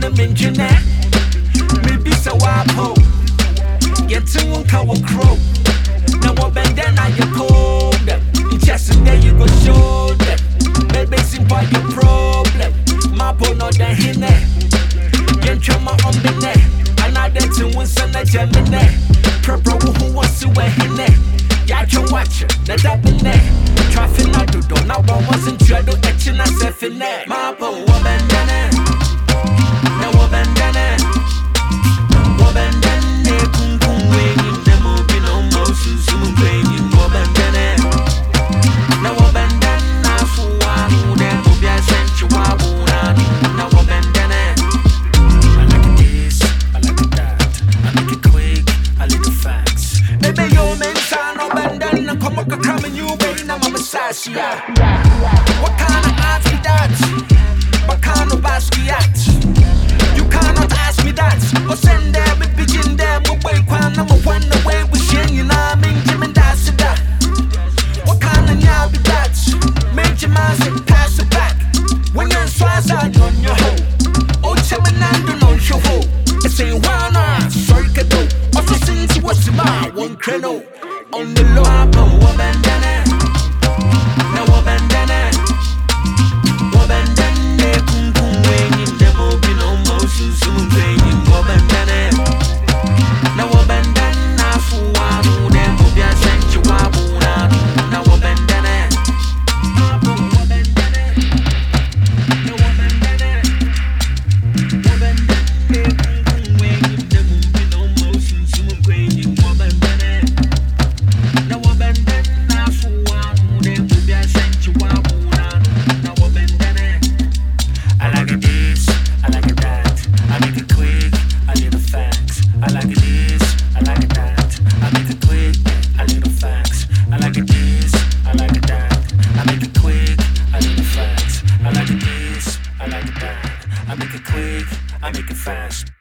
the mentioned. Maybe so I po. Get to cover crow. Now what bend then I you cold. Just there you go show them. Baby simple your problem. My po no the hine. Yen chama on the net. Another to win some Gemini. Purple who wants to wear hine. Ya can watch it. Let that be net. Traffic not do don't now one wasn't try to etching us if in net. My po woman then. Now woman then. Woman then. Kung kung wing in the movie no motion. Soon wing in woman then. Now woman then. I fool who then will be a sensual. Now woman then. I like this, I like that. I make it quick, I like the facts. Baby, yo, man, son, no bend and come up a crumb and you wait, I'm a messiah. What kind of art is that? What kind of basket? You cannot ask me that. Or send them, we pigeon them, we wait, I'm a one away with Shane, you know, I mean, Jim and that's that. What kind of now be that? Make your man say, pass it back. When you're swaz on your hoe. Oh, Chamanando no show. It's a one, sorry, Kado. Also, since you was my one crano on the low, I'm a woman, then. No woman, then. Woman, then. Kung kung wing in the movie, no motion, soon wing in woman, then. No woman, then. I fool, I know them will be a sensual. No woman, then. No woman, then. Woman, then. Kung wing in the movie, no motion, soon wing in woman, then. No woman, then. I fool, I know them will be a sensual. No woman, then. I like it this, I like it that. I make it quick, I need the facts. I like it this, I like it that. I make it quick, I need the facts. I like it this, I like it that. I make it quick, I need the facts. I like it this, I like it that. I make it quick, I make it fast.